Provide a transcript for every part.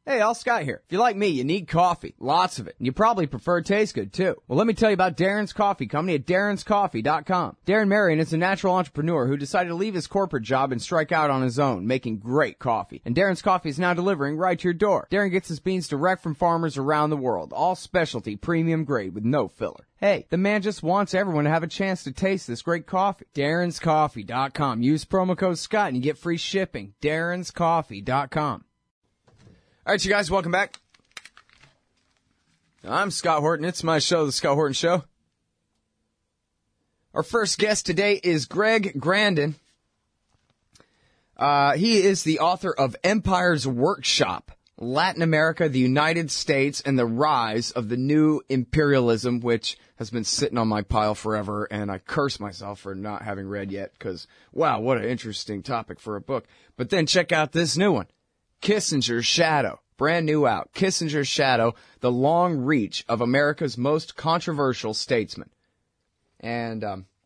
Hey, Al Scott here. If you're like me, you need coffee. Lots of it. And you probably prefer it tastes good, too. Well, let me tell you about Darren's Coffee Company at darrenscoffee.com. Darren Marion is a natural entrepreneur who decided to leave his corporate job and strike out on his own, making great coffee. And Darren's Coffee is now delivering right to your door. Darren gets his beans direct from farmers around the world. All specialty, premium grade with no filler. Hey, the man just wants everyone to have a chance to taste this great coffee. darrenscoffee.com. Use promo code Scott and you get free shipping. darrenscoffee.com. All right, you guys, welcome back. I'm Scott Horton. It's my show, The Scott Horton Show. Our first guest today is Greg Grandin. He is the author of Empire's Workshop, Latin America, the United States, and the Rise of the New Imperialism, which has been sitting on my pile forever, and I curse myself for not having read yet because, wow, what an interesting topic for a book. But then check out this new one. Kissinger's Shadow, brand new out. Kissinger's Shadow, the long reach of America's most controversial statesman. And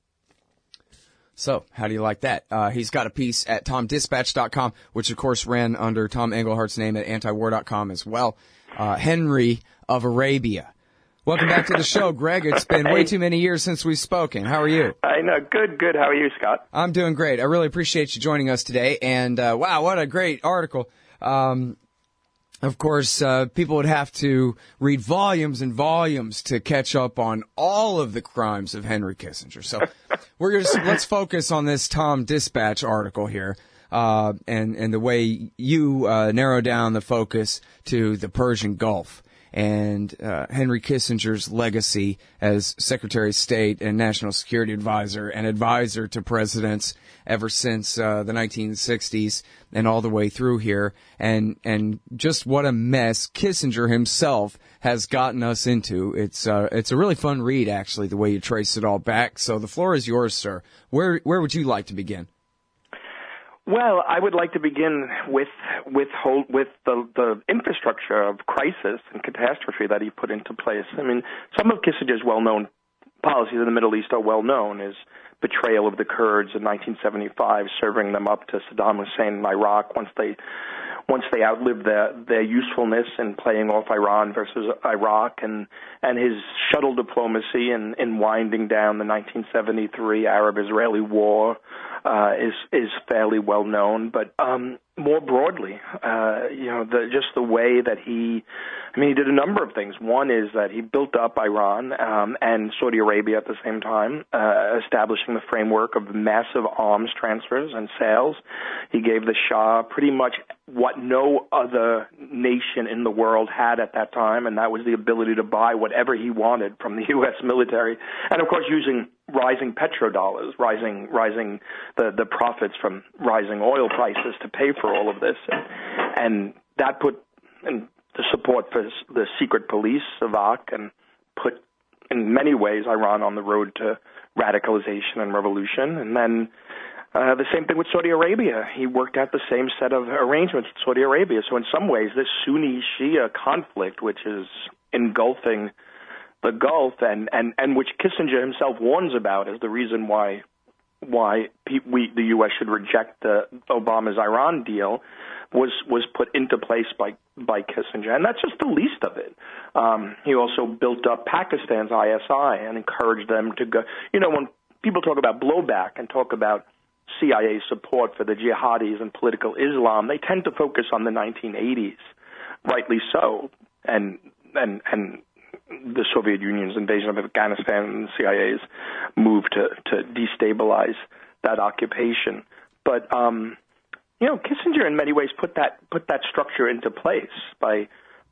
so, how do you like that? He's got a piece at TomDispatch.com, which of course ran under Tom Englehart's name at antiwar.com as well. Henry of Arabia. Welcome back to the show, Greg. It's been way too many years since we've spoken. How are you? I know. Good. How are you, Scott? I'm doing great. I really appreciate you joining us today. And wow, what a great article. Of course, people would have to read volumes and volumes to catch up on all of the crimes of Henry Kissinger. So let's focus on this Tom Dispatch article here, and the way you narrow down the focus to the Persian Gulf and Henry Kissinger's legacy as Secretary of State and National Security Advisor and advisor to presidents ever since the 1960s and all the way through here, and just what a mess Kissinger himself has gotten us into. It's a really fun read, actually, the way you trace it all back. So the floor is yours, sir. Where would you like to begin? Well, I would like to begin with the infrastructure of crisis and catastrophe that he put into place. I mean, some of Kissinger's well-known policies in the Middle East are well-known, his betrayal of the Kurds in 1975, serving them up to Saddam Hussein in Iraq once they outlived their usefulness in playing off Iran versus Iraq, and his shuttle diplomacy in winding down the 1973 Arab-Israeli war is fairly well known. But more broadly, just the way that he did a number of things. One is that he built up Iran and Saudi Arabia at the same time, establishing the framework of massive arms transfers and sales. He gave the Shah pretty much what no other nation in the world had at that time, and that was the ability to buy whatever he wanted from the U.S. military, and of course using rising petrodollars, rising the profits from rising oil prices to pay for all of this, and that put in the support for the secret police, Savak, and put in many ways Iran on the road to radicalization and revolution. And then the same thing with Saudi Arabia. He worked out the same set of arrangements with Saudi Arabia. So in some ways, this Sunni-Shia conflict, which is engulfing the Gulf and which Kissinger himself warns about as the reason why the U.S. should reject the Obama's Iran deal, was put into place by Kissinger. And that's just the least of it. He also built up Pakistan's ISI and encouraged them to go. You know, when people talk about blowback and talk about CIA support for the jihadis and political Islam, they tend to focus on the 1980s, rightly so, and the Soviet Union's invasion of Afghanistan and the CIA's move to destabilize that occupation. But Kissinger in many ways put that structure into place by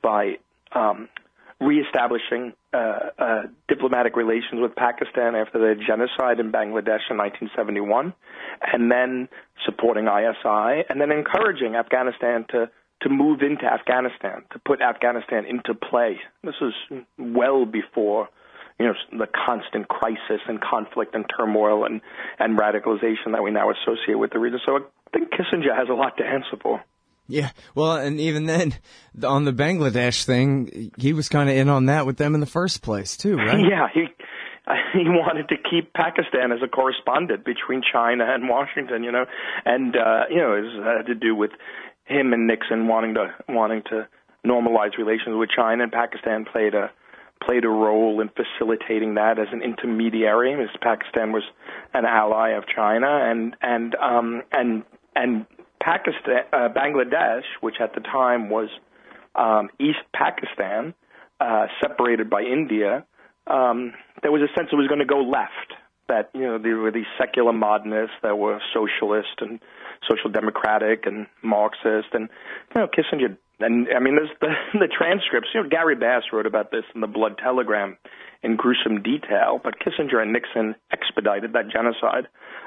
reestablishing diplomatic relations with Pakistan after the genocide in Bangladesh in 1971, and then supporting ISI, and then encouraging Afghanistan to move into Afghanistan, to put Afghanistan into play. This is well before the constant crisis and conflict and turmoil and radicalization that we now associate with the region. So I think Kissinger has a lot to answer for. Yeah, well, and even then, on the Bangladesh thing, he was kind of in on that with them in the first place, too, right? Yeah, he wanted to keep Pakistan as a correspondent between China and Washington, and it had to do with him and Nixon wanting to normalize relations with China, and Pakistan played a role in facilitating that as an intermediary, as Pakistan was an ally of China, and Pakistan, Bangladesh, which at the time was East Pakistan, separated by India. There was a sense it was going to go left. That there were these secular modernists that were socialist and social democratic and Marxist, and Kissinger. And I mean, there's the transcripts. Gary Bass wrote about this in the Blood Telegram in gruesome detail. But Kissinger and Nixon expedited that genocide.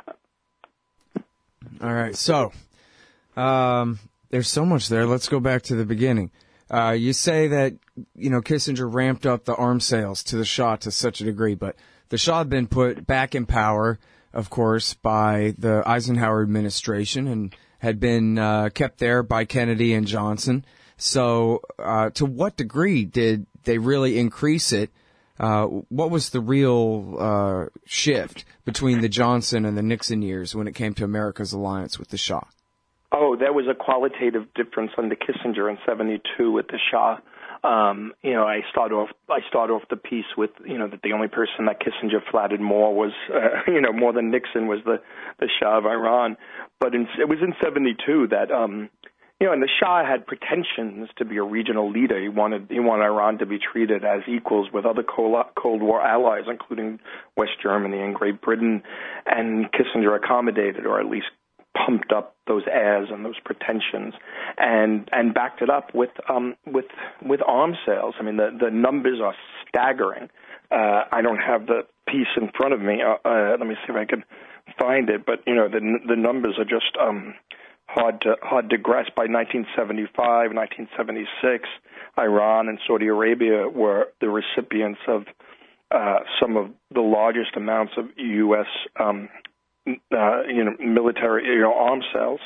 All right, so there's so much there. Let's go back to the beginning. You say that Kissinger ramped up the arms sales to the Shah to such a degree, but the Shah had been put back in power, of course, by the Eisenhower administration and had been kept there by Kennedy and Johnson. So to what degree did they really increase it? What was the real shift between the Johnson and the Nixon years when it came to America's alliance with the Shah? Oh, there was a qualitative difference under Kissinger in '72 with the Shah. I start off the piece with that the only person that Kissinger flattered more was more than Nixon was the Shah of Iran. But it was in '72 that and the Shah had pretensions to be a regional leader. He wanted Iran to be treated as equals with other Cold War allies, including West Germany and Great Britain. And Kissinger accommodated, or at least pumped up those airs and those pretensions, and backed it up with arms sales. I mean, the numbers are staggering. I don't have the piece in front of me. Let me see if I can find it. But the numbers are just hard to grasp. By 1975, 1976, Iran and Saudi Arabia were the recipients of some of the largest amounts of U.S. Military arms sales.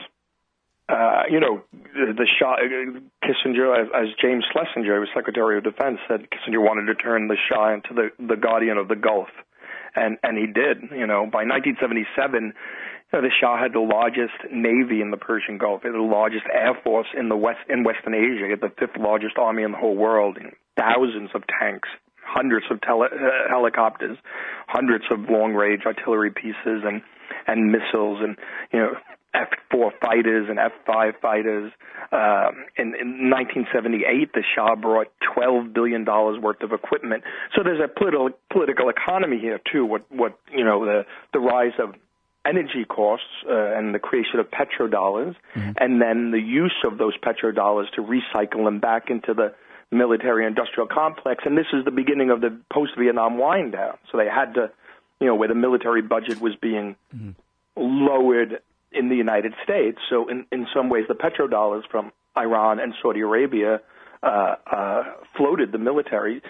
The Shah, Kissinger, as James Schlesinger, who was Secretary of Defense, said Kissinger wanted to turn the Shah into the guardian of the Gulf, and he did. By 1977, the Shah had the largest navy in the Persian Gulf, the largest air force in Western Asia, he had the fifth largest army in the whole world, thousands of tanks, hundreds of helicopters, hundreds of long-range artillery pieces and missiles, and F-4 fighters and F-5 fighters. In 1978, the Shah brought $12 billion worth of equipment. So there's a political economy here too. What the rise of energy costs and the creation of petrodollars, and then the use of those petrodollars to recycle them back into the military-industrial complex. And this is the beginning of the post-Vietnam wind-down. So they had to, where the military budget was being lowered in the United States. So in some ways, the petrodollars from Iran and Saudi Arabia floated the military.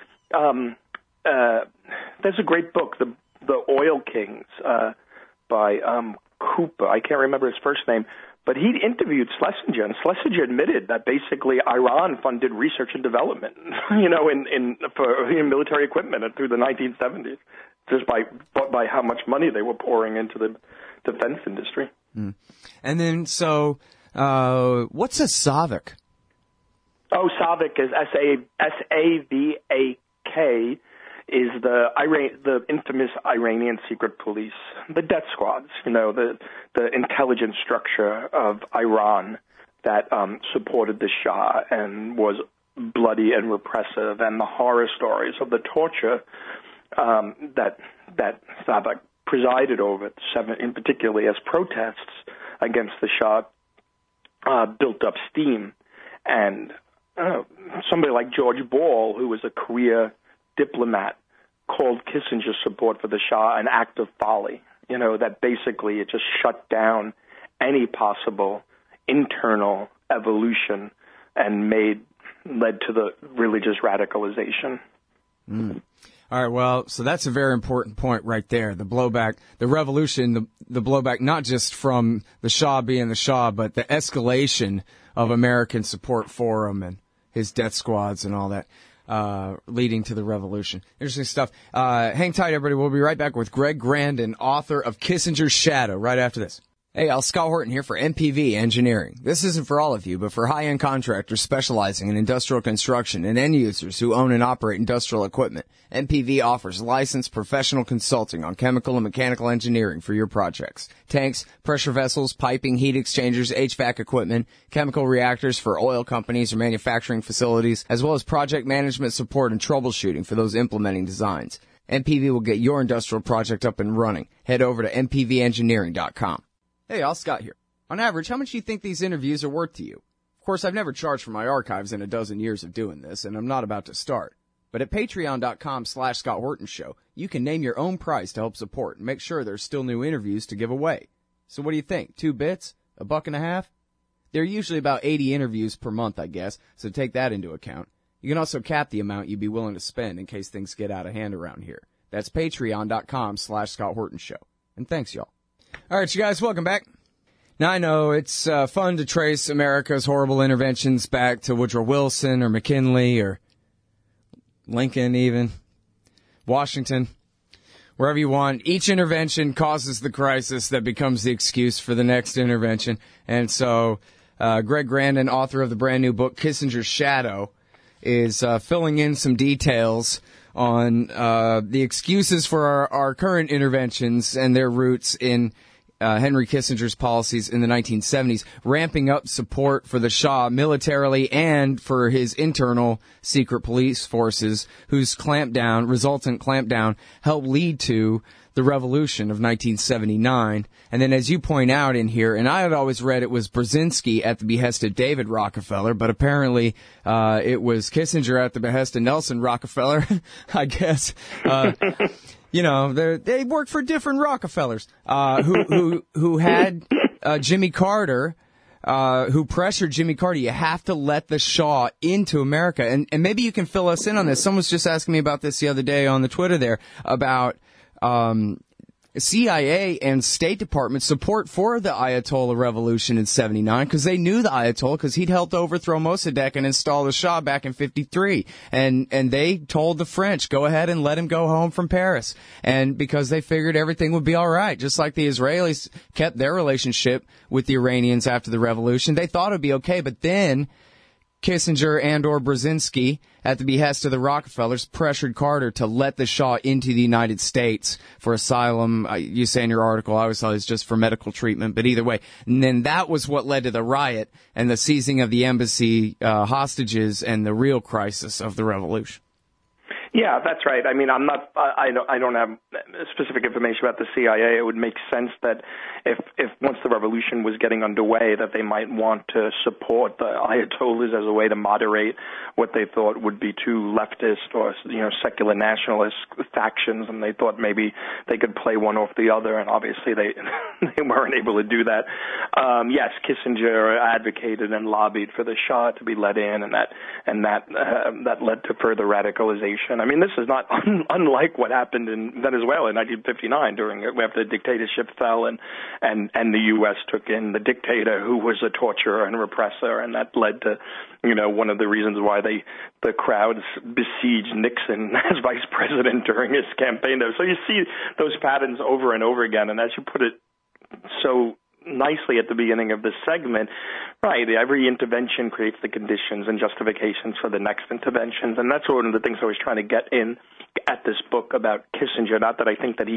There's a great book, The Oil Kings, by Cooper. I can't remember his first name, but he interviewed Schlesinger, and Schlesinger admitted that basically Iran funded research and development, for military equipment through the 1970s, just by how much money they were pouring into the defense industry. Mm. And then, so what's a SAVAK? Oh, SAVAK is SAVAK. Is the infamous Iranian secret police, the death squads, the intelligence structure of Iran that supported the Shah and was bloody and repressive, and the horror stories of the torture that SAVAK presided over, in particularly as protests against the Shah built up steam. And somebody like George Ball, who was a career diplomat, called Kissinger's support for the Shah an act of folly, that basically it just shut down any possible internal evolution and led to the religious radicalization. Mm. All right, well, so that's a very important point right there. The blowback, the revolution, the blowback, not just from the Shah being the Shah, but the escalation of American support for him and his death squads and all that. Leading to the revolution. Interesting stuff. Hang tight, everybody. We'll be right back with Greg Grandin, author of Kissinger's Shadow, right after this. Hey, Scott Horton here for MPV Engineering. This isn't for all of you, but for high-end contractors specializing in industrial construction and end users who own and operate industrial equipment, MPV offers licensed professional consulting on chemical and mechanical engineering for your projects. Tanks, pressure vessels, piping, heat exchangers, HVAC equipment, chemical reactors for oil companies or manufacturing facilities, as well as project management support and troubleshooting for those implementing designs. MPV will get your industrial project up and running. Head over to mpvengineering.com. Hey, Scott here. On average, how much do you think these interviews are worth to you? Of course, I've never charged for my archives in a dozen years of doing this, and I'm not about to start. But at patreon.com/Scott Horton Show, you can name your own price to help support and make sure there's still new interviews to give away. So what do you think? 2 bits? $1.50? There are usually about 80 interviews per month, I guess, so take that into account. You can also cap the amount you'd be willing to spend in case things get out of hand around here. That's patreon.com/Scott Horton Show. And thanks, y'all. All right, you guys, welcome back. Now, I know it's fun to trace America's horrible interventions back to Woodrow Wilson or McKinley or Lincoln even, Washington, wherever you want. Each intervention causes the crisis that becomes the excuse for the next intervention. And so Greg Grandin, author of the brand new book, Kissinger's Shadow, is filling in some details on the excuses for our current interventions and their roots in Henry Kissinger's policies in the 1970s, ramping up support for the Shah militarily and for his internal secret police forces, whose resultant clampdown helped lead to the revolution of 1979. And then, as you point out in here, and I had always read it was Brzezinski at the behest of David Rockefeller, but apparently it was Kissinger at the behest of Nelson Rockefeller, I guess. You know, they work for different Rockefellers, who had Jimmy Carter, who pressured Jimmy Carter. You have to let the Shah into America. And maybe you can fill us in on this. Someone was just asking me about this the other day on the Twitter there about CIA and State Department support for the Ayatollah revolution in 79, because they knew the Ayatollah, because he'd helped overthrow Mossadegh and install the Shah back in 53. And they told the French, go ahead and let him go home from Paris. And because they figured everything would be all right, just like the Israelis kept their relationship with the Iranians after the revolution. They thought it would be okay, but then Kissinger and or Brzezinski, at the behest of the Rockefellers, pressured Carter to let the Shah into the United States for asylum. You say in your article, I always thought it was just for medical treatment, but either way. And then that was what led to the riot and the seizing of the embassy hostages and the real crisis of the revolution. Yeah, that's right. I mean, I don't have specific information about the CIA. It would make sense that if once the revolution was getting underway, that they might want to support the Ayatollahs as a way to moderate what they thought would be too leftist or, secular nationalist factions, and they thought maybe they could play one off the other, and obviously they weren't able to do that. Yes, Kissinger advocated and lobbied for the Shah to be let in, and that led to further radicalization. I mean, this is not unlike what happened in Venezuela in 1959 after the dictatorship fell and the U.S. took in the dictator who was a torturer and repressor, and that led to, one of the reasons why the crowds besieged Nixon as vice president during his campaign. So you see those patterns over and over again, and as you put it so nicely at the beginning of this segment, right, every intervention creates the conditions and justifications for the next interventions, and that's one of the things I was trying to get in at this book about Kissinger. Not that I think that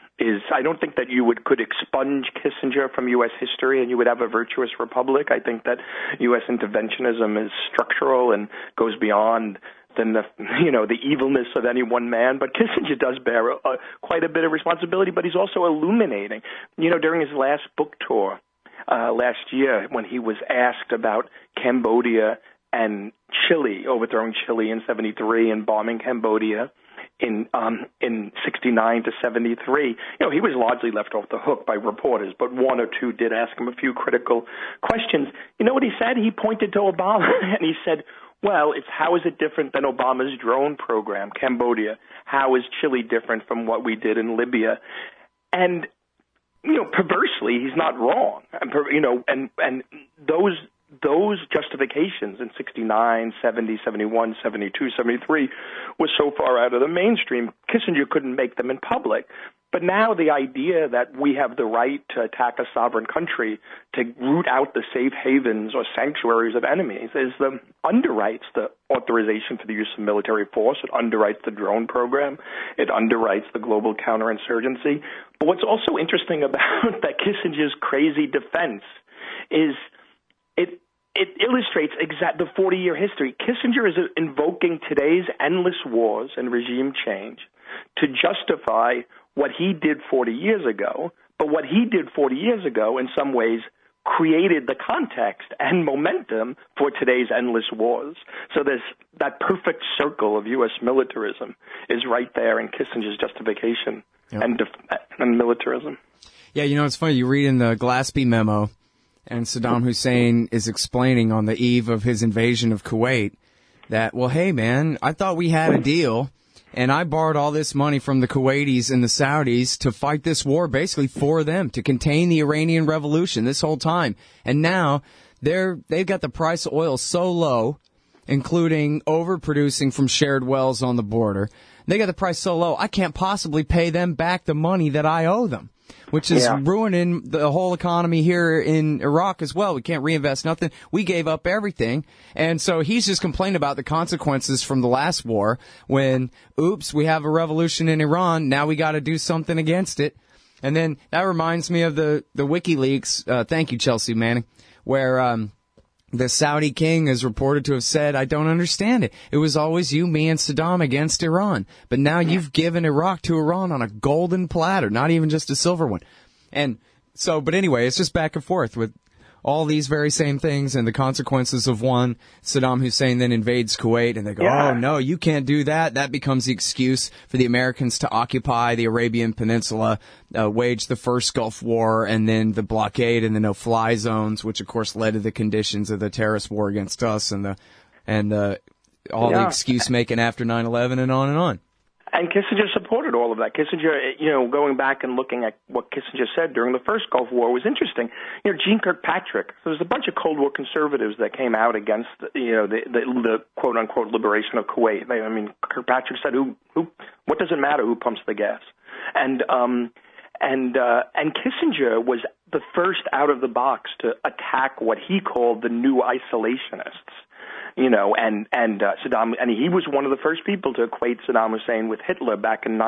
I don't think that you could expunge Kissinger from U.S. history and you would have a virtuous republic. I think that U.S. interventionism is structural and goes beyond than the evilness of any one man. But Kissinger does bear quite a bit of responsibility, but he's also illuminating. During his last book tour last year, when he was asked about Cambodia and Chile, overthrowing Chile in 73 and bombing Cambodia in 69 to 73, he was largely left off the hook by reporters, but one or two did ask him a few critical questions. You know what he said? He pointed to Obama and he said, well, how is it different than Obama's drone program, Cambodia? How is Chile different from what we did in Libya? And, perversely, he's not wrong. And those justifications in 69, 70, 71, 72, 73 was so far out of the mainstream, Kissinger couldn't make them in public. But now the idea that we have the right to attack a sovereign country, to root out the safe havens or sanctuaries of enemies, underwrites the authorization for the use of military force. It underwrites the drone program. It underwrites the global counterinsurgency. But what's also interesting about that Kissinger's crazy defense is it illustrates the 40-year history. Kissinger is invoking today's endless wars and regime change to justify what he did 40 years ago. But what he did 40 years ago, in some ways, created the context and momentum for today's endless wars. So there's that perfect circle of U.S. militarism is right there in Kissinger's justification and militarism. Yeah, it's funny. You read in the Glaspie memo, and Saddam Hussein is explaining on the eve of his invasion of Kuwait that, well, hey, man, I thought we had a deal, and I borrowed all this money from the Kuwaitis and the Saudis to fight this war basically for them, to contain the Iranian Revolution this whole time. And now they've got the price of oil so low, including overproducing from shared wells on the border. They got the price so low, I can't possibly pay them back the money that I owe them, which is ruining the whole economy here in Iraq as well. We can't reinvest nothing. We gave up everything. And so he's just complaining about the consequences from the last war when, oops, we have a revolution in Iran. Now we got to do something against it. And then that reminds me of the WikiLeaks. Thank you, Chelsea Manning, where the Saudi king is reported to have said, I don't understand it. It was always you, me, and Saddam against Iran. But now you've given Iraq to Iran on a golden platter, not even just a silver one. And so, but anyway, it's just back and forth with all these very same things and the consequences of one. Saddam Hussein then invades Kuwait, and they go, oh, no, you can't do that. That becomes the excuse for the Americans to occupy the Arabian Peninsula, wage the first Gulf War, and then the blockade and the no-fly zones, which, of course, led to the conditions of the terrorist war against us and the excuse making after 9/11 and on and on. And Kissinger supported all of that. Kissinger, going back and looking at what Kissinger said during the first Gulf War was interesting. Gene Kirkpatrick, there was a bunch of Cold War conservatives that came out against, the quote-unquote liberation of Kuwait. Kirkpatrick said, what does it matter who pumps the gas? And Kissinger was the first out of the box to attack what he called the new isolationists. Saddam, and he was one of the first people to equate Saddam Hussein with Hitler back in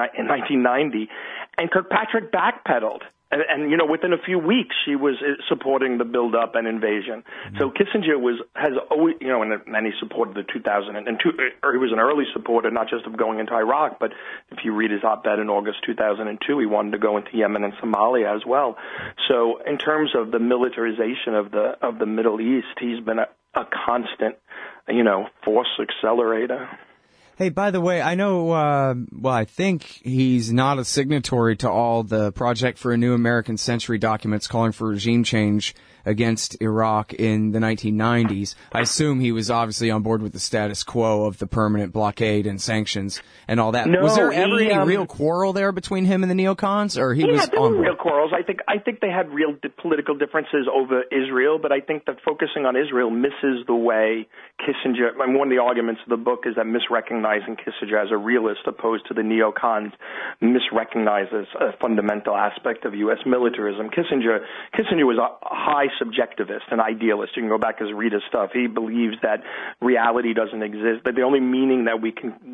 1990, and Kirkpatrick backpedaled. And within a few weeks, she was supporting the build-up and invasion. Mm-hmm. So Kissinger has always, and he supported the 2002, or he was an early supporter, not just of going into Iraq, but if you read his op-ed in August 2002, he wanted to go into Yemen and Somalia as well. So in terms of the militarization of the Middle East, he's been a constant, force accelerator. Hey, by the way, I know, I think he's not a signatory to all the Project for a New American Century documents calling for regime change against Iraq in the 1990s. I assume he was obviously on board with the status quo of the permanent blockade and sanctions and all that. No, was there ever any real quarrel there between him and the neocons, or he was there on were board? Real quarrels. I think they had real political differences over Israel, but I think that focusing on Israel misses the way Kissinger. One of the arguments of the book is that misrecognizing Kissinger as a realist opposed to the neocons misrecognizes a fundamental aspect of U.S. militarism. Kissinger was a high subjectivist, an idealist. You can go back and read his stuff. He believes that reality doesn't exist. That the only meaning we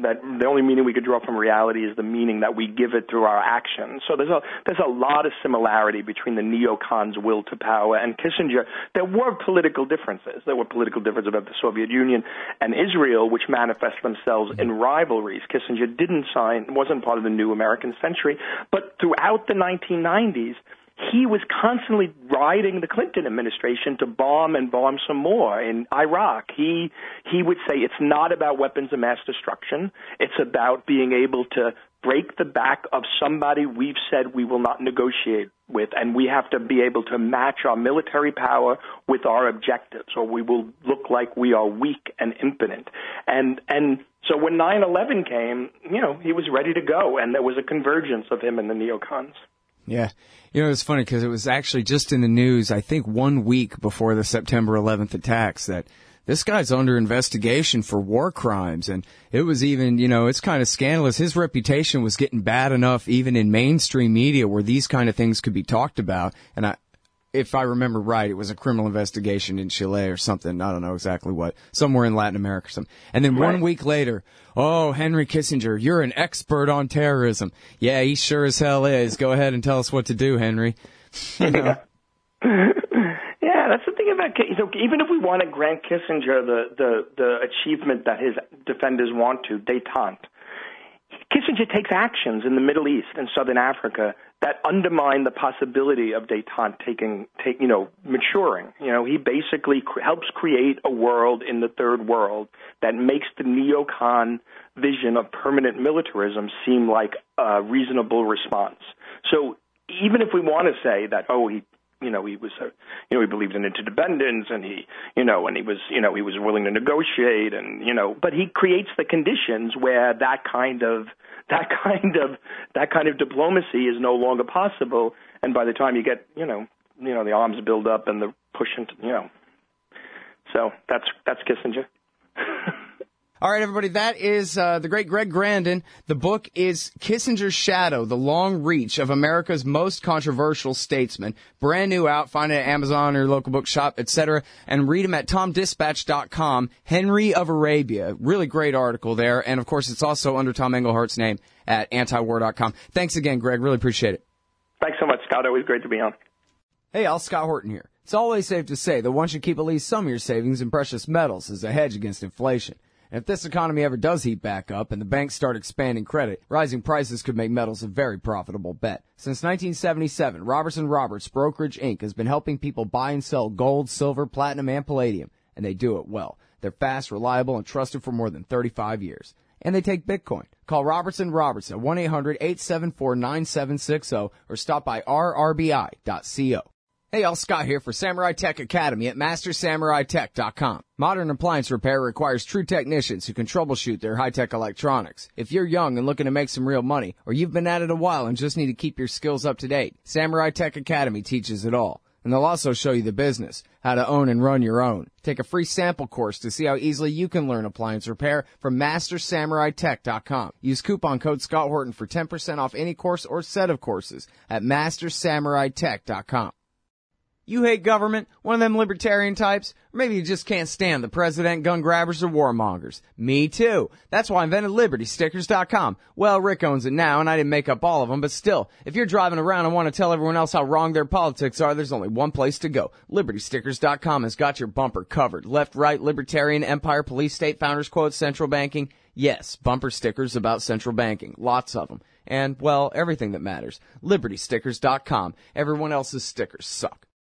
could draw from reality is the meaning that we give it through our actions. So there's a lot of similarity between the neocons' will to power and Kissinger. There were political differences. There were political differences about the Soviet Union and Israel, which manifest themselves in rivalries. Kissinger wasn't part of the new American century, but throughout the 1990s, he was constantly riding the Clinton administration to bomb some more in Iraq. He would say it's not about weapons of mass destruction. It's about being able to break the back of somebody we've said we will not negotiate with, and we have to be able to match our military power with our objectives, or we will look like we are weak and impotent. And so when 9/11 came, he was ready to go, and there was a convergence of him and the neocons. Yeah. It's funny because it was actually just in the news, I think 1 week before the September 11th attacks, that this guy's under investigation for war crimes. And it was even, it's kind of scandalous. His reputation was getting bad enough even in mainstream media where these kind of things could be talked about. And if I remember right, it was a criminal investigation in Chile or something. I don't know exactly what. Somewhere in Latin America or something. And then 1 week later, oh, Henry Kissinger, you're an expert on terrorism. Yeah, he sure as hell is. Go ahead and tell us what to do, Henry. Yeah, that's the thing about even if we want to grant Kissinger the achievement that his defenders want to, détente, Kissinger takes actions in the Middle East and Southern Africa that undermine the possibility of détente maturing. He basically helps create a world in the third world that makes the neocon vision of permanent militarism seem like a reasonable response. So even if we want to say that, he believed in interdependence and he was willing to negotiate but he creates the conditions where that kind of diplomacy is no longer possible. And by the time you get, the arms build up and the push into, so that's Kissinger. All right, everybody, that is the great Greg Grandin. The book is Kissinger's Shadow, The Long Reach of America's Most Controversial Statesman. Brand new out. Find it at Amazon or your local bookshop, etc. And read him at TomDispatch.com. Henry of Arabia. Really great article there. And, of course, it's also under Tom Englehart's name at antiwar.com. Thanks again, Greg. Really appreciate it. Thanks so much, Scott. Always great to be on. Hey, Al, Scott Horton here. It's always safe to say that one should keep at least some of your savings in precious metals as a hedge against inflation. And if this economy ever does heat back up and the banks start expanding credit, rising prices could make metals a very profitable bet. Since 1977, Robertson Roberts Brokerage Inc. has been helping people buy and sell gold, silver, platinum, and palladium, and they do it well. They're fast, reliable, and trusted for more than 35 years. And they take Bitcoin. Call Robertson Roberts at 1-800-874-9760 or stop by rrbi.co. Hey, all, Scott here for Samurai Tech Academy at MasterSamuraiTech.com. Modern appliance repair requires true technicians who can troubleshoot their high-tech electronics. If you're young and looking to make some real money, or you've been at it a while and just need to keep your skills up to date, Samurai Tech Academy teaches it all. And they'll also show you the business, how to own and run your own. Take a free sample course to see how easily you can learn appliance repair from MasterSamuraiTech.com. Use coupon code Scott Horton for 10% off any course or set of courses at MasterSamuraiTech.com. You hate government, one of them libertarian types, or maybe you just can't stand the president, gun grabbers, or warmongers. Me too. That's why I invented LibertyStickers.com. Well, Rick owns it now, and I didn't make up all of them, but still, if you're driving around and want to tell everyone else how wrong their politics are, there's only one place to go. LibertyStickers.com has got your bumper covered. Left, right, libertarian, empire, police, state, founders quotes, central banking. Yes, bumper stickers about central banking. Lots of them. And, well, everything that matters. LibertyStickers.com. Everyone else's stickers suck.